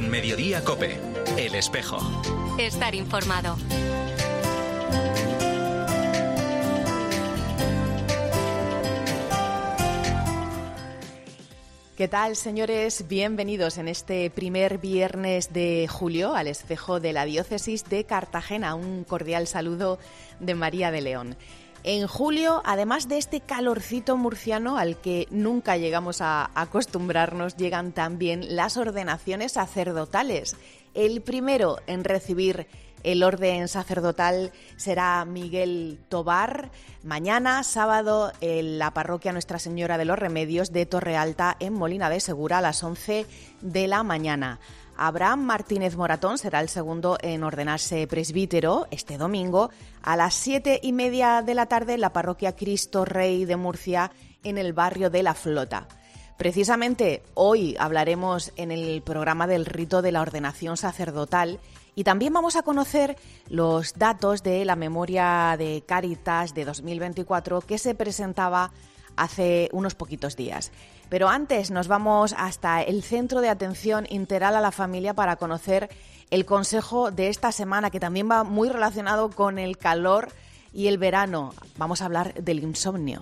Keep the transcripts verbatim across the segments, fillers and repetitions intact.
En Mediodía COPE, El Espejo. Estar informado. ¿Qué tal, señores? Bienvenidos en este primer viernes de julio al Espejo de la Diócesis de Cartagena. Un cordial saludo de María de León. En julio, además de este calorcito murciano al que nunca llegamos a acostumbrarnos, llegan también las ordenaciones sacerdotales. El primero en recibir el orden sacerdotal será Miguel Tobar, mañana, sábado, en la parroquia Nuestra Señora de los Remedios de Torrealta, en Molina de Segura, a las once de la mañana. Abraham Martínez Moratón será el segundo en ordenarse presbítero este domingo a las siete y media de la tarde en la parroquia Cristo Rey de Murcia, en el barrio de La Flota. Precisamente hoy hablaremos en el programa del rito de la ordenación sacerdotal y también vamos a conocer los datos de la memoria de Cáritas de dos mil veinticuatro que se presentaba hace unos poquitos días. Pero antes nos vamos hasta el Centro de Atención Integral a la Familia para conocer el consejo de esta semana, que también va muy relacionado con el calor y el verano. Vamos a hablar del insomnio.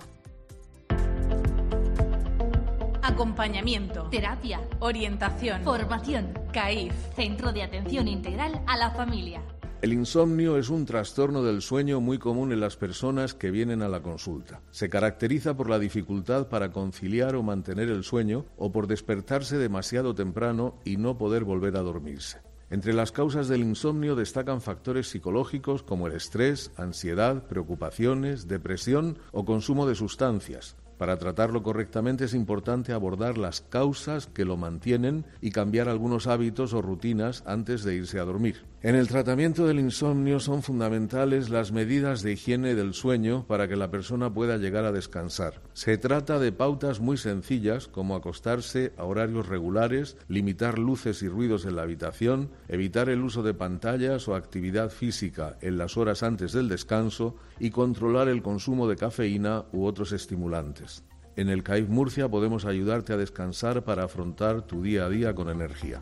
Acompañamiento, terapia, orientación, formación, C A I F, Centro de Atención Integral a la Familia. El insomnio es un trastorno del sueño muy común en las personas que vienen a la consulta. Se caracteriza por la dificultad para conciliar o mantener el sueño o por despertarse demasiado temprano y no poder volver a dormirse. Entre las causas del insomnio destacan factores psicológicos como el estrés, ansiedad, preocupaciones, depresión o consumo de sustancias. Para tratarlo correctamente es importante abordar las causas que lo mantienen y cambiar algunos hábitos o rutinas antes de irse a dormir. En el tratamiento del insomnio son fundamentales las medidas de higiene del sueño para que la persona pueda llegar a descansar. Se trata de pautas muy sencillas como acostarse a horarios regulares, limitar luces y ruidos en la habitación, evitar el uso de pantallas o actividad física en las horas antes del descanso y controlar el consumo de cafeína u otros estimulantes. En el C A I F Murcia podemos ayudarte a descansar para afrontar tu día a día con energía.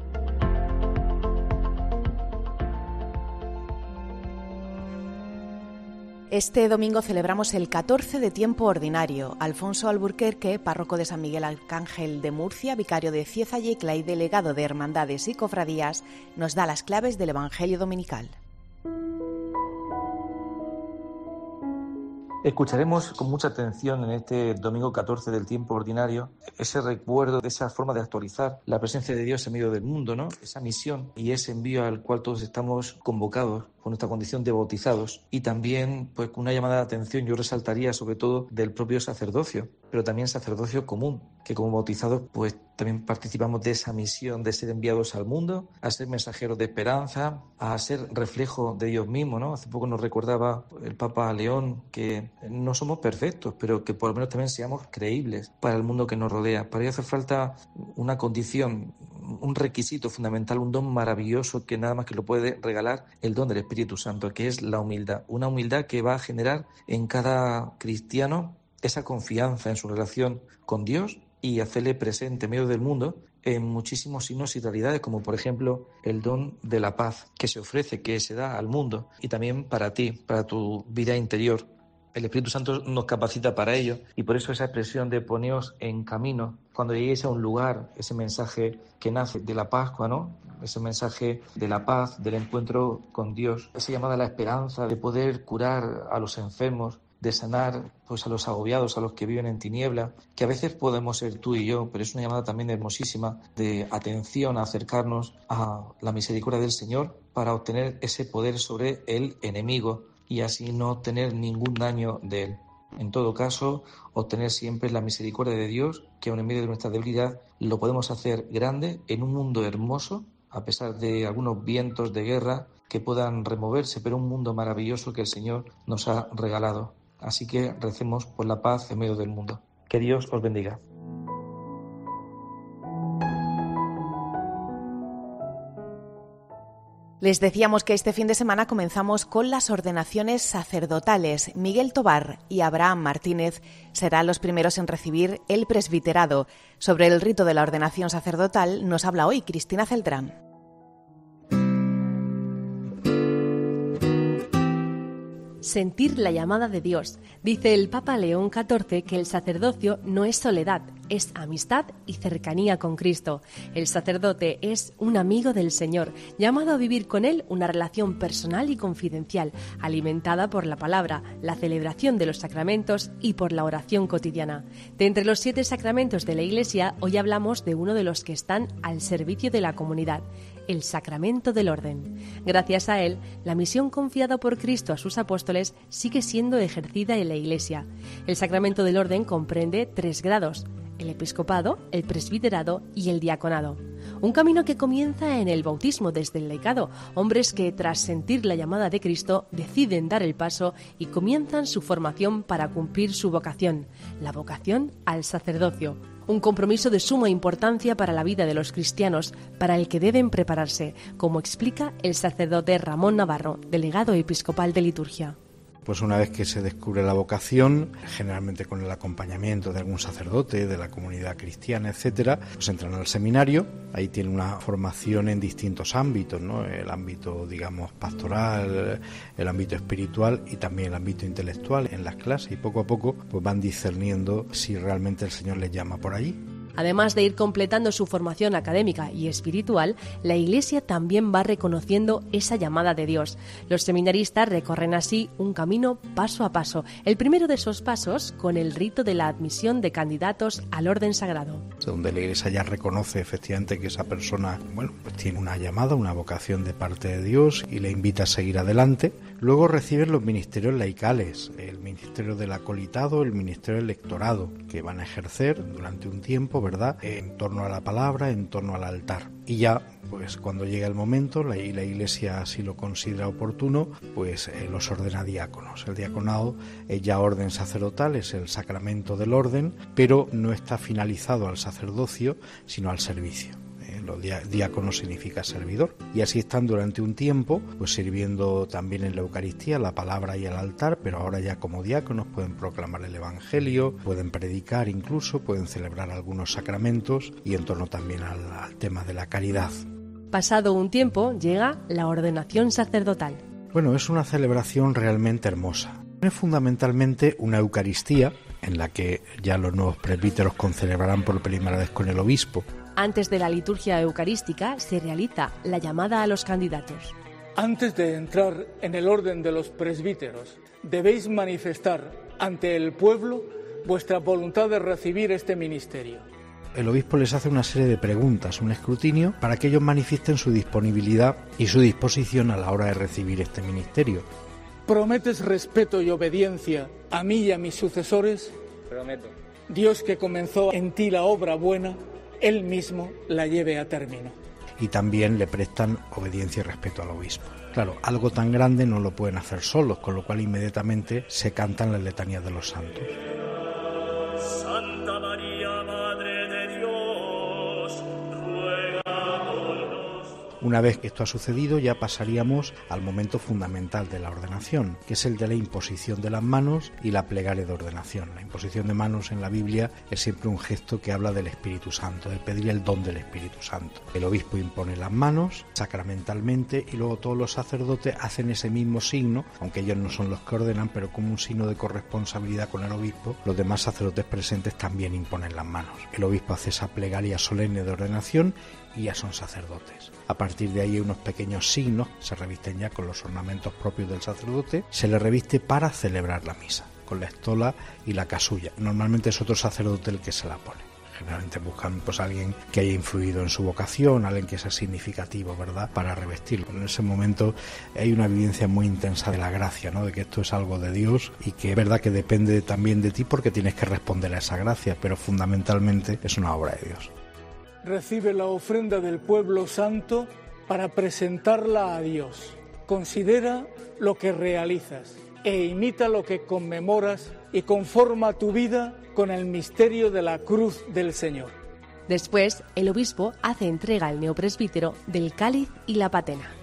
Este domingo celebramos el catorce de tiempo ordinario. Alfonso Alburquerque, párroco de San Miguel Arcángel de Murcia, vicario de Cieza Yecla y delegado de Hermandades y Cofradías, nos da las claves del Evangelio dominical. Escucharemos con mucha atención en este domingo catorce del tiempo ordinario ese recuerdo de esa forma de actualizar la presencia de Dios en medio del mundo, ¿no? Esa misión y ese envío al cual todos estamos convocados por nuestra condición de bautizados, y también pues con una llamada de atención yo resaltaría sobre todo del propio sacerdocio, pero también sacerdocio común, que como bautizados pues también participamos de esa misión de ser enviados al mundo, a ser mensajeros de esperanza, a ser reflejo de Dios mismo, ¿no? Hace poco nos recordaba el Papa León que no somos perfectos, pero que por lo menos también seamos creíbles para el mundo que nos rodea. Para ello hace falta una condición, un requisito fundamental, un don maravilloso que nada más que lo puede regalar el don del Espíritu Santo, que es la humildad. Una humildad que va a generar en cada cristiano esa confianza en su relación con Dios y hacerle presente en medio del mundo en muchísimos signos y realidades, como por ejemplo el don de la paz que se ofrece, que se da al mundo y también para ti, para tu vida interior. El Espíritu Santo nos capacita para ello y por eso esa expresión de poneos en camino, cuando lleguéis a un lugar, ese mensaje que nace de la Pascua, ¿no? Ese mensaje de la paz, del encuentro con Dios, esa llamada a la esperanza de poder curar a los enfermos, de sanar pues a los agobiados, a los que viven en tiniebla, que a veces podemos ser tú y yo, pero es una llamada también hermosísima de atención a acercarnos a la misericordia del Señor para obtener ese poder sobre el enemigo y así no tener ningún daño de él. En todo caso, obtener siempre la misericordia de Dios, que aun en medio de nuestra debilidad lo podemos hacer grande en un mundo hermoso, a pesar de algunos vientos de guerra que puedan removerse, pero un mundo maravilloso que el Señor nos ha regalado. Así que recemos por la paz en medio del mundo. Que Dios os bendiga. Les Les decíamos que este fin de semana comenzamos con las ordenaciones sacerdotales. Miguel Tobar y Abraham Martínez serán los primeros en recibir el presbiterado. Sobre el rito de la ordenación sacerdotal nos habla hoy Cristina Celtrán. Sentir la llamada de Dios. Dice el Papa León catorce que el sacerdocio no es soledad, es amistad y cercanía con Cristo. El sacerdote es un amigo del Señor, llamado a vivir con Él una relación personal y confidencial, alimentada por la palabra, la celebración de los sacramentos y por la oración cotidiana. De entre los siete sacramentos de la Iglesia, hoy hablamos de uno de los que están al servicio de la comunidad, el sacramento del orden. Gracias a él, la misión confiada por Cristo a sus apóstoles sigue siendo ejercida en la Iglesia. El sacramento del orden comprende tres grados: el episcopado, el presbiterado y el diaconado. Un camino que comienza en el bautismo desde el laicado, hombres que tras sentir la llamada de Cristo deciden dar el paso y comienzan su formación para cumplir su vocación, la vocación al sacerdocio. Un compromiso de suma importancia para la vida de los cristianos, para el que deben prepararse, como explica el sacerdote Ramón Navarro, delegado episcopal de liturgia. Pues una vez que se descubre la vocación, generalmente con el acompañamiento de algún sacerdote, de la comunidad cristiana, etcétera, pues entran al seminario. Ahí tienen una formación en distintos ámbitos, ¿no? El ámbito, digamos, pastoral, el ámbito espiritual y también el ámbito intelectual en las clases, y poco a poco pues van discerniendo si realmente el Señor les llama por allí. Además de ir completando su formación académica y espiritual, la Iglesia también va reconociendo esa llamada de Dios. Los seminaristas recorren así un camino paso a paso. El primero de esos pasos con el rito de la admisión de candidatos al orden sagrado. Donde la Iglesia ya reconoce efectivamente que esa persona, bueno, pues tiene una llamada, una vocación de parte de Dios y le invita a seguir adelante. Luego reciben los ministerios laicales, el ministerio del acolitado, el ministerio del lectorado, que van a ejercer durante un tiempo, ¿verdad?, en torno a la palabra, en torno al altar. Y ya, pues cuando llega el momento, la, y la Iglesia así lo considera oportuno, pues eh, los ordena diáconos. El diaconado es ya orden sacerdotal, es el sacramento del orden, pero no está finalizado al sacerdocio, sino al servicio. Los diáconos significa servidor, y así están durante un tiempo pues sirviendo también en la Eucaristía, la palabra y el altar, pero ahora ya como diáconos pueden proclamar el Evangelio, pueden predicar incluso, pueden celebrar algunos sacramentos y en torno también al, al tema de la caridad. Pasado un tiempo llega la ordenación sacerdotal. Bueno, es una celebración realmente hermosa. Es fundamentalmente una Eucaristía en la que ya los nuevos presbíteros concelebrarán por primera vez con el obispo. Antes de la liturgia eucarística se realiza la llamada a los candidatos. Antes de entrar en el orden de los presbíteros, debéis manifestar ante el pueblo vuestra voluntad de recibir este ministerio. El obispo les hace una serie de preguntas, un escrutinio, para que ellos manifiesten su disponibilidad y su disposición a la hora de recibir este ministerio. ¿Prometes respeto y obediencia a mí y a mis sucesores? Prometo. Dios, que comenzó en ti la obra buena, Él mismo la lleve a término. Y también le prestan obediencia y respeto al obispo. Claro, algo tan grande no lo pueden hacer solos, con lo cual inmediatamente se cantan las letanías de los santos. Santa María, Madre de Dios, ruega por nosotros. Una vez que esto ha sucedido, ya pasaríamos al momento fundamental de la ordenación, que es el de la imposición de las manos y la plegaria de ordenación. La imposición de manos en la Biblia es siempre un gesto que habla del Espíritu Santo, de pedir el don del Espíritu Santo. El obispo impone las manos sacramentalmente y luego todos los sacerdotes hacen ese mismo signo, aunque ellos no son los que ordenan, pero como un signo de corresponsabilidad con el obispo, los demás sacerdotes presentes también imponen las manos. El obispo hace esa plegaria solemne de ordenación y ya son sacerdotes. A partir de ahí hay unos pequeños signos, se revisten ya con los ornamentos propios del sacerdote, se le reviste para celebrar la misa, con la estola y la casulla. Normalmente es otro sacerdote el que se la pone. Generalmente buscan pues alguien que haya influido en su vocación, alguien que sea significativo, ¿verdad?, para revestirlo. En ese momento hay una vivencia muy intensa de la gracia, ¿no?, de que esto es algo de Dios y que es verdad que depende también de ti porque tienes que responder a esa gracia, pero fundamentalmente es una obra de Dios. Recibe la ofrenda del pueblo santo para presentarla a Dios. Considera lo que realizas e imita lo que conmemoras y conforma tu vida con el misterio de la cruz del Señor. Después, el obispo hace entrega al neopresbítero del cáliz y la patena.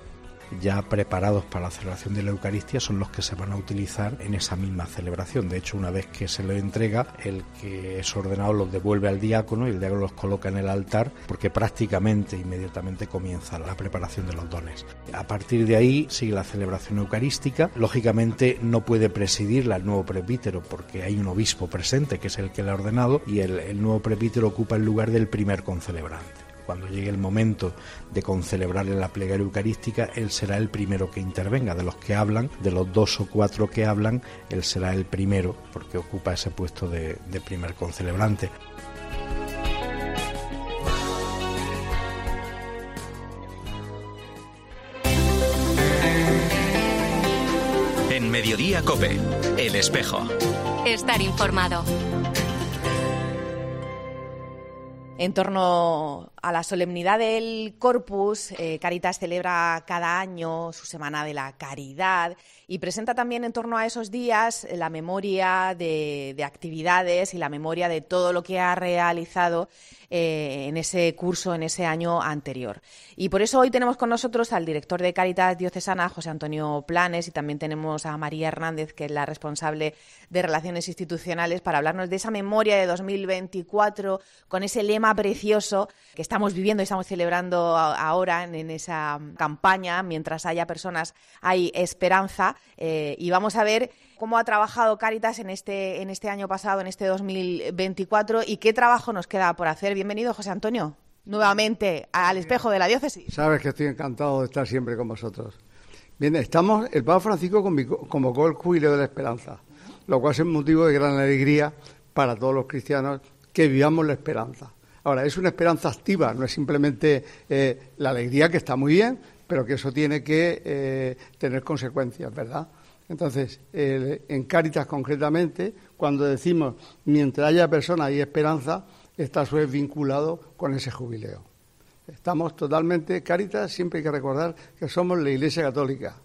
ya preparados para la celebración de la Eucaristía son los que se van a utilizar en esa misma celebración. De hecho, una vez que se le entrega, el que es ordenado los devuelve al diácono y el diácono los coloca en el altar, porque prácticamente inmediatamente comienza la preparación de los dones. A partir de ahí sigue la celebración eucarística. Lógicamente no puede presidirla el nuevo presbítero porque hay un obispo presente que es el que la ha ordenado, y el, el nuevo presbítero ocupa el lugar del primer concelebrante. Cuando llegue el momento de concelebrarle la plegaria eucarística, él será el primero que intervenga. De los que hablan, de los dos o cuatro que hablan, él será el primero, porque ocupa ese puesto de, de primer concelebrante. En Mediodía COPE, El Espejo. Estar informado. En torno a la solemnidad del Corpus, eh, Cáritas celebra cada año su Semana de la Caridad y presenta también en torno a esos días la memoria de, de actividades y la memoria de todo lo que ha realizado eh, en ese curso, en ese año anterior. Y por eso hoy tenemos con nosotros al director de Cáritas Diocesana, José Antonio Planes, y también tenemos a María Hernández, que es la responsable de Relaciones Institucionales, para hablarnos de esa memoria de dos mil veinticuatro, con ese lema precioso que estamos viviendo y estamos celebrando ahora en, en esa campaña. Mientras haya personas, hay esperanza. Eh, y vamos a ver cómo ha trabajado Cáritas en este, en este año pasado, en este dos mil veinticuatro, y qué trabajo nos queda por hacer. Bienvenido, José Antonio, nuevamente al Espejo de la Diócesis. Sabes que estoy encantado de estar siempre con vosotros. Bien, estamos, el Papa Francisco convocó el Jubileo de la Esperanza, lo cual es un motivo de gran alegría para todos los cristianos que vivamos la esperanza. Ahora, es una esperanza activa, no es simplemente eh, la alegría, que está muy bien, pero que eso tiene que eh, tener consecuencias, ¿verdad? Entonces, eh, en Cáritas concretamente, cuando decimos mientras haya personas hay esperanza, está a su vez vinculado con ese jubileo. Estamos totalmente, Cáritas, siempre hay que recordar que somos la Iglesia Católica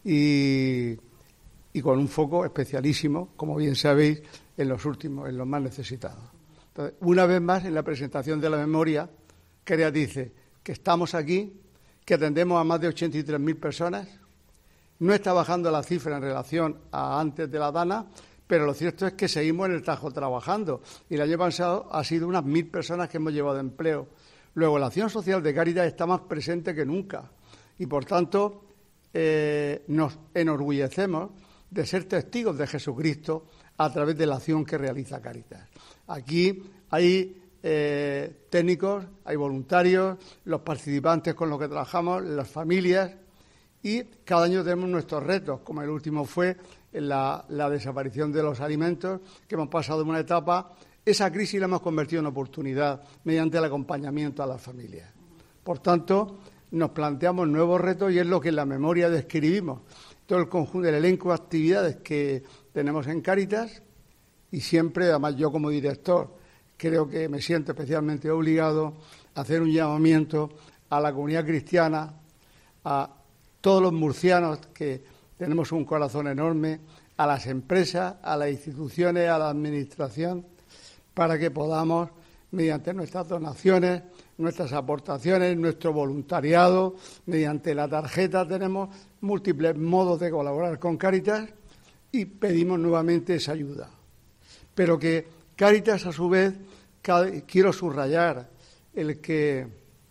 y, y con un foco especialísimo, como bien sabéis, en los últimos, en los más necesitados. Entonces, una vez más, en la presentación de la memoria, Cáritas dice que estamos aquí, que atendemos a más de ochenta y tres mil personas. No está bajando la cifra en relación a antes de la Dana, pero lo cierto es que seguimos en el Tajo trabajando. Y el año pasado ha sido unas mil personas que hemos llevado empleo. Luego, la acción social de Cáritas está más presente que nunca. Y, por tanto, eh, nos enorgullecemos de ser testigos de Jesucristo a través de la acción que realiza Cáritas. Aquí hay eh, técnicos, hay voluntarios, los participantes con los que trabajamos, las familias, y cada año tenemos nuestros retos, como el último fue la, la desaparición de los alimentos, que hemos pasado de una etapa, esa crisis la hemos convertido en oportunidad mediante el acompañamiento a las familias. Por tanto, nos planteamos nuevos retos y es lo que en la memoria describimos, todo el conjunto, el elenco de actividades que tenemos en Cáritas, y siempre, además yo como director, creo que me siento especialmente obligado a hacer un llamamiento a la comunidad cristiana, a todos los murcianos que tenemos un corazón enorme, a las empresas, a las instituciones, a la administración, para que podamos, mediante nuestras donaciones, nuestras aportaciones, nuestro voluntariado, mediante la tarjeta, tenemos múltiples modos de colaborar con Cáritas y pedimos nuevamente esa ayuda. Pero que Cáritas, a su vez, quiero subrayar el que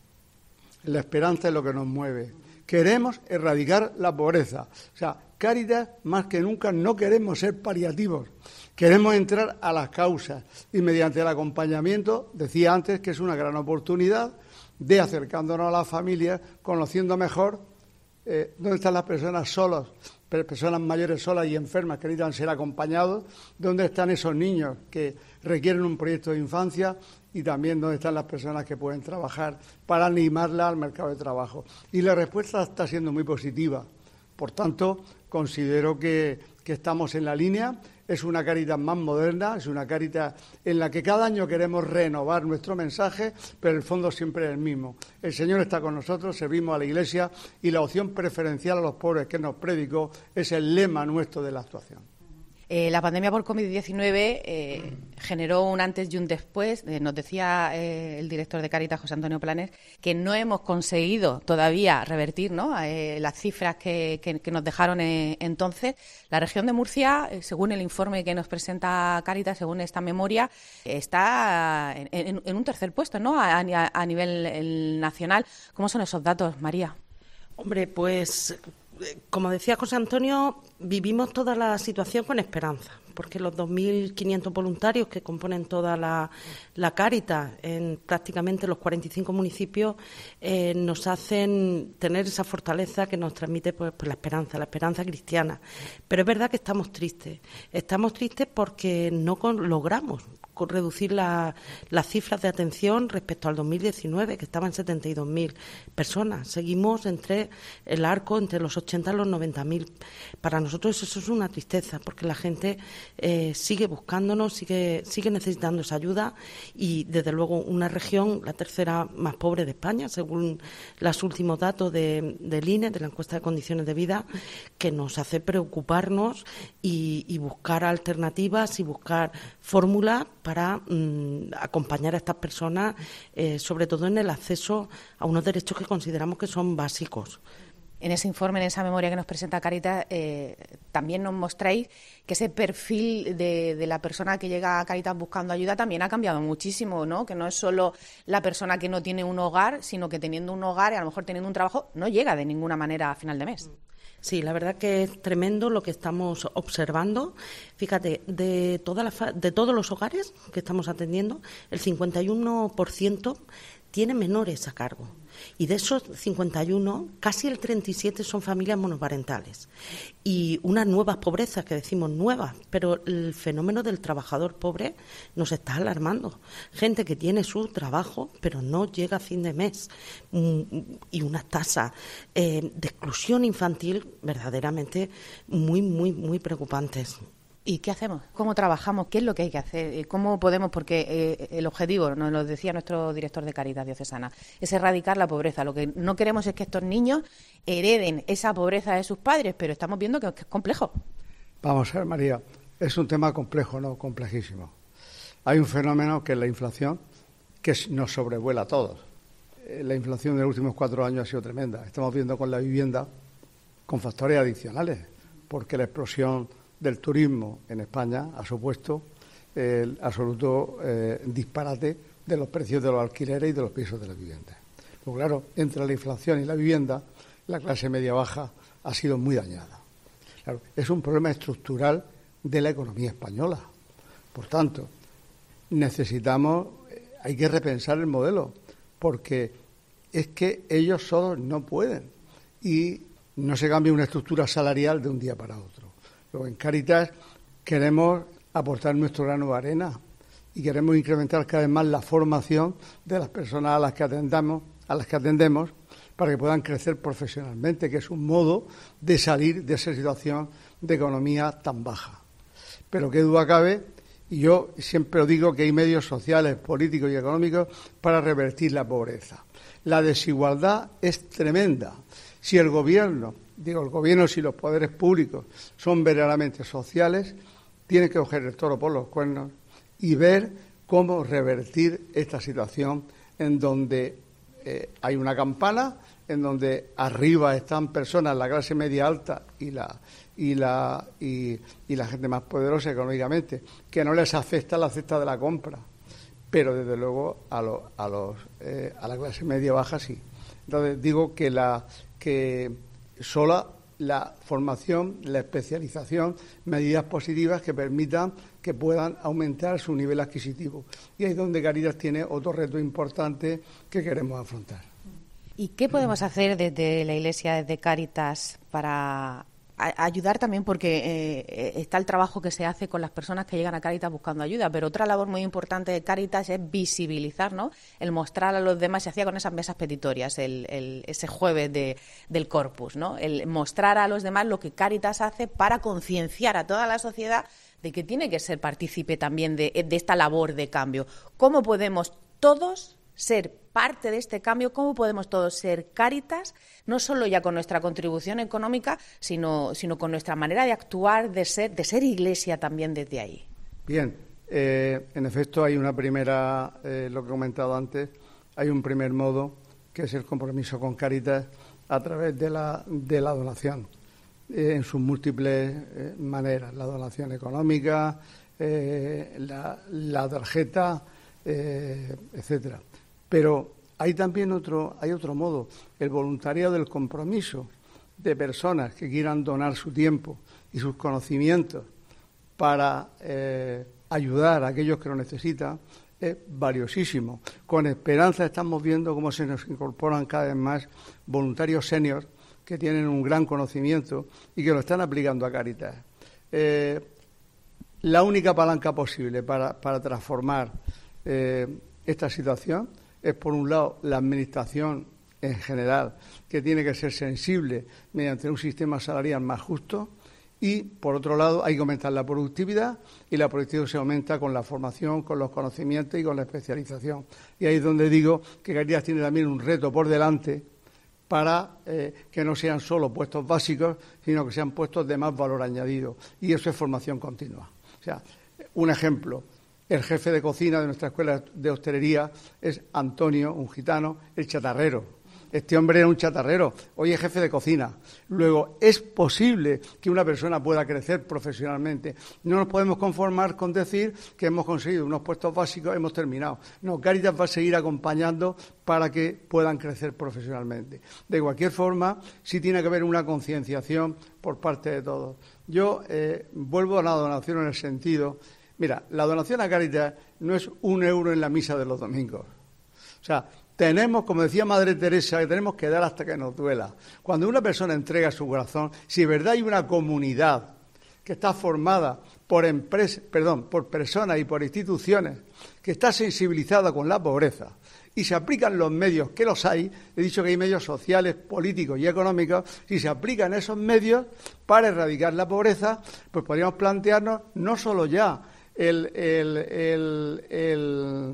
la esperanza es lo que nos mueve. Queremos erradicar la pobreza. O sea, Cáritas, más que nunca, no queremos ser paliativos. Queremos entrar a las causas y mediante el acompañamiento, decía antes que es una gran oportunidad de acercándonos a las familias, conociendo mejor eh, dónde están las personas solas, personas mayores solas y enfermas que necesitan ser acompañados, dónde están esos niños que requieren un proyecto de infancia y también dónde están las personas que pueden trabajar para animarlas al mercado de trabajo. Y la respuesta está siendo muy positiva. Por tanto, considero que, que estamos en la línea. Es una Cáritas más moderna, es una Cáritas en la que cada año queremos renovar nuestro mensaje, pero el fondo siempre es el mismo. El Señor está con nosotros, servimos a la Iglesia y la opción preferencial a los pobres que nos predicó es el lema nuestro de la actuación. Eh, la pandemia por COVID diecinueve eh, generó un antes y un después. Eh, nos decía eh, el director de Cáritas, José Antonio Planes, que no hemos conseguido todavía revertir, ¿no?, eh, las cifras que, que, que nos dejaron eh, entonces. La región de Murcia, eh, según el informe que nos presenta Cáritas, según esta memoria, está en, en, en un tercer puesto, ¿no?, a, a, a nivel el, nacional. ¿Cómo son esos datos, María? Hombre, pues, como decía José Antonio, vivimos toda la situación con esperanza, porque los dos mil quinientos voluntarios que componen toda la, la Cáritas en prácticamente los cuarenta y cinco municipios eh, nos hacen tener esa fortaleza que nos transmite pues, pues la esperanza, la esperanza cristiana. Pero es verdad que estamos tristes. Estamos tristes porque no con, logramos reducir la, las cifras de atención respecto al dos mil diecinueve, que estaban setenta y dos mil personas. Seguimos entre el arco, entre los ochenta y los noventa mil. Para nosotros eso es una tristeza, porque la gente eh, sigue buscándonos, sigue, sigue necesitando esa ayuda y, desde luego, una región, la tercera más pobre de España, según los últimos datos de, del I N E, de la encuesta de condiciones de vida, que nos hace preocuparnos y, y buscar alternativas y buscar fórmulas para mm, acompañar a estas personas, eh, sobre todo en el acceso a unos derechos que consideramos que son básicos. En ese informe, en esa memoria que nos presenta Cáritas, eh, también nos mostráis que ese perfil de, de la persona que llega a Cáritas buscando ayuda también ha cambiado muchísimo, ¿no? Que no es solo la persona que no tiene un hogar, sino que teniendo un hogar y a lo mejor teniendo un trabajo, no llega de ninguna manera a final de mes. Sí, la verdad que es tremendo lo que estamos observando. Fíjate, de, toda la fa- de todos los hogares que estamos atendiendo, el cincuenta y uno por ciento tiene menores a cargo. Y de esos cincuenta y uno, casi el treinta y siete son familias monoparentales. Y unas nuevas pobrezas, que decimos nuevas, pero el fenómeno del trabajador pobre nos está alarmando. Gente que tiene su trabajo, pero no llega a fin de mes. Y una tasa eh, de exclusión infantil verdaderamente muy, muy, muy preocupantes. ¿Y qué hacemos? ¿Cómo trabajamos? ¿Qué es lo que hay que hacer? ¿Cómo podemos? Porque eh, el objetivo, nos lo decía nuestro director de Cáritas Diocesana, es erradicar la pobreza. Lo que no queremos es que estos niños hereden esa pobreza de sus padres, pero estamos viendo que es complejo. Vamos a ver, María, es un tema complejo, no complejísimo. Hay un fenómeno que es la inflación, que nos sobrevuela a todos. La inflación de los últimos cuatro años ha sido tremenda. Estamos viendo con la vivienda, con factores adicionales, porque la explosión del turismo en España ha supuesto el absoluto eh, disparate de los precios de los alquileres y de los pisos de las viviendas. Pues claro, entre la inflación y la vivienda, la clase media-baja ha sido muy dañada. Claro, es un problema estructural de la economía española. Por tanto, necesitamos, hay que repensar el modelo, porque es que ellos solos no pueden y no se cambia una estructura salarial de un día para otro. Luego, en Cáritas queremos aportar nuestro grano de arena y queremos incrementar cada vez más la formación de las personas a las que atendamos, a las que atendemos, para que puedan crecer profesionalmente, que es un modo de salir de esa situación de economía tan baja. Pero qué duda cabe, y yo siempre digo que hay medios sociales, políticos y económicos para revertir la pobreza. La desigualdad es tremenda. Si el gobierno Digo, el gobierno, si los poderes públicos son verdaderamente sociales, tienen que coger el toro por los cuernos y ver cómo revertir esta situación en donde eh, hay una campana, en donde arriba están personas, la clase media alta y la y la y, y la gente más poderosa económicamente, que no les afecta la cesta de la compra, pero desde luego a los a los eh, a la clase media baja sí. Entonces digo que la que sola la formación, la especialización, medidas positivas que permitan que puedan aumentar su nivel adquisitivo. Y ahí es donde Cáritas tiene otro reto importante que queremos afrontar. ¿Y qué podemos hacer desde la Iglesia, desde Cáritas, para ayudar también? Porque eh, está el trabajo que se hace con las personas que llegan a Cáritas buscando ayuda, pero otra labor muy importante de Cáritas es visibilizar, ¿no?, el mostrar a los demás. Se hacía con esas mesas petitorias el, el, ese jueves de, del Corpus, ¿no?, el mostrar a los demás lo que Cáritas hace para concienciar a toda la sociedad de que tiene que ser partícipe también de, de esta labor de cambio. ¿Cómo podemos todos ser parte de este cambio? ¿Cómo podemos todos ser Cáritas, no solo ya con nuestra contribución económica, sino, sino con nuestra manera de actuar, de ser, de ser Iglesia también desde ahí? Bien, eh, en efecto hay una primera, eh, lo que he comentado antes, hay un primer modo, que es el compromiso con Cáritas a través de la, de la donación, eh, en sus múltiples eh, maneras, la donación económica, eh, la, la tarjeta, eh, etcétera. Pero hay también otro, hay otro modo, el voluntariado del compromiso de personas que quieran donar su tiempo y sus conocimientos para eh, ayudar a aquellos que lo necesitan, es valiosísimo. Con esperanza estamos viendo cómo se nos incorporan cada vez más voluntarios seniors que tienen un gran conocimiento y que lo están aplicando a Cáritas. Eh, la única palanca posible para, para transformar eh, esta situación es, por un lado, la administración en general, que tiene que ser sensible mediante un sistema salarial más justo. Y, por otro lado, hay que aumentar la productividad, y la productividad se aumenta con la formación, con los conocimientos y con la especialización. Y ahí es donde digo que Cáritas tiene también un reto por delante para eh, que no sean solo puestos básicos, sino que sean puestos de más valor añadido. Y eso es formación continua. O sea, un ejemplo, el jefe de cocina de nuestra escuela de hostelería es Antonio, un gitano, el chatarrero. Este hombre era un chatarrero, hoy es jefe de cocina. Luego, es posible que una persona pueda crecer profesionalmente. No nos podemos conformar con decir que hemos conseguido unos puestos básicos, hemos terminado. No, Cáritas va a seguir acompañando para que puedan crecer profesionalmente. De cualquier forma, sí tiene que haber una concienciación por parte de todos. Yo eh, vuelvo a la donación en el sentido... Mira, la donación a Cáritas no es un euro en la misa de los domingos. O sea... Tenemos, como decía Madre Teresa, que tenemos que dar hasta que nos duela. Cuando una persona entrega su corazón, si de verdad hay una comunidad que está formada por empresas, perdón, por personas y por instituciones que está sensibilizada con la pobreza y se aplican los medios, que los hay, he dicho que hay medios sociales, políticos y económicos, si se aplican esos medios para erradicar la pobreza, pues podríamos plantearnos no solo ya el, el, el, el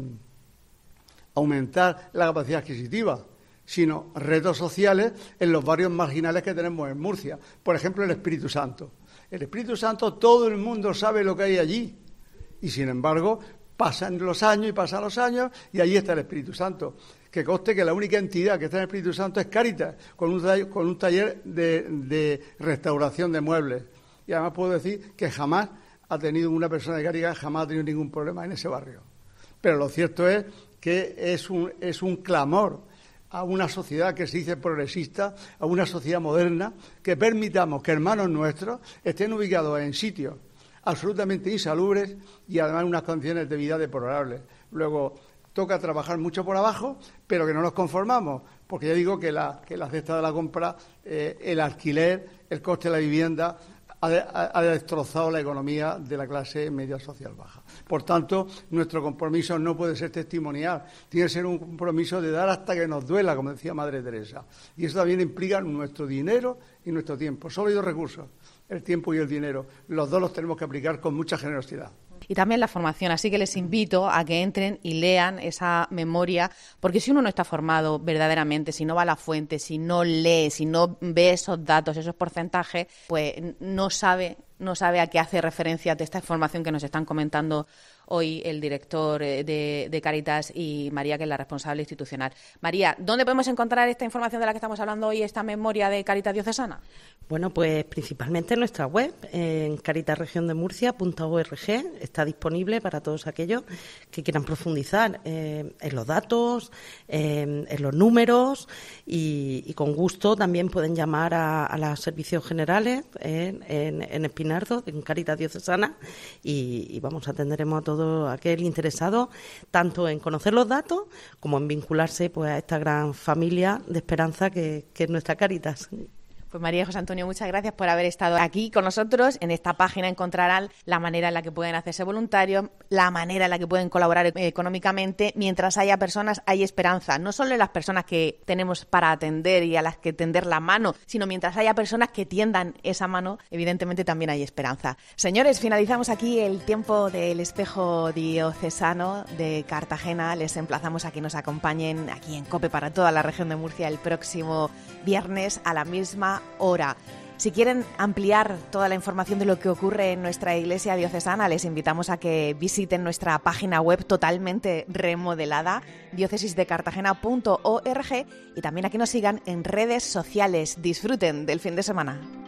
aumentar la capacidad adquisitiva, sino retos sociales en los barrios marginales que tenemos en Murcia. Por ejemplo, el Espíritu Santo. El Espíritu Santo, todo el mundo sabe lo que hay allí. Y, sin embargo, pasan los años y pasan los años y allí está el Espíritu Santo. Que conste que la única entidad que está en el Espíritu Santo es Cáritas, con un taller, con un taller de, de restauración de muebles. Y además puedo decir que jamás ha tenido una persona de Cáritas, jamás ha tenido ningún problema en ese barrio. Pero lo cierto es que es un, es un clamor a una sociedad que se dice progresista, a una sociedad moderna, que permitamos que hermanos nuestros estén ubicados en sitios absolutamente insalubres y además en unas condiciones de vida deplorables. Luego, toca trabajar mucho por abajo, pero que no nos conformamos, porque ya digo que la, que la cesta de la compra, eh, el alquiler, el coste de la vivienda, ha, ha destrozado la economía de la clase media social baja. Por tanto, nuestro compromiso no puede ser testimonial, tiene que ser un compromiso de dar hasta que nos duela, como decía Madre Teresa. Y eso también implica nuestro dinero y nuestro tiempo. Solo hay dos recursos, el tiempo y el dinero. Los dos los tenemos que aplicar con mucha generosidad. Y también la formación, así que les invito a que entren y lean esa memoria, porque si uno no está formado verdaderamente, si no va a la fuente, si no lee, si no ve esos datos, esos porcentajes, pues no sabe, no sabe a qué hace referencia de esta información que nos están comentando hoy el director de, de Cáritas y María, que es la responsable institucional. María, ¿dónde podemos encontrar esta información de la que estamos hablando hoy, esta memoria de Cáritas Diocesana? Bueno, pues principalmente en nuestra web, en caritas región de murcia punto org, está disponible para todos aquellos que quieran profundizar eh, en los datos, eh, en los números y, y con gusto también pueden llamar a, a los servicios generales eh, en, en Espinardo, en Cáritas Diocesana y, y vamos, atenderemos a todos todo aquel interesado tanto en conocer los datos como en vincularse pues a esta gran familia de esperanza que, que es nuestra Cáritas. Pues María y José Antonio, muchas gracias por haber estado aquí con nosotros. En esta página encontrarán la manera en la que pueden hacerse voluntarios, la manera en la que pueden colaborar económicamente. Mientras haya personas, hay esperanza. No solo en las personas que tenemos para atender y a las que tender la mano, sino mientras haya personas que tiendan esa mano, evidentemente también hay esperanza. Señores, finalizamos aquí el tiempo del espejo diocesano de Cartagena. Les emplazamos a que nos acompañen aquí en COPE para toda la región de Murcia el próximo viernes a la misma hora. Si quieren ampliar toda la información de lo que ocurre en nuestra iglesia diocesana, les invitamos a que visiten nuestra página web totalmente remodelada, diócesis de cartagena punto org, y también a que nos sigan en redes sociales. Disfruten del fin de semana.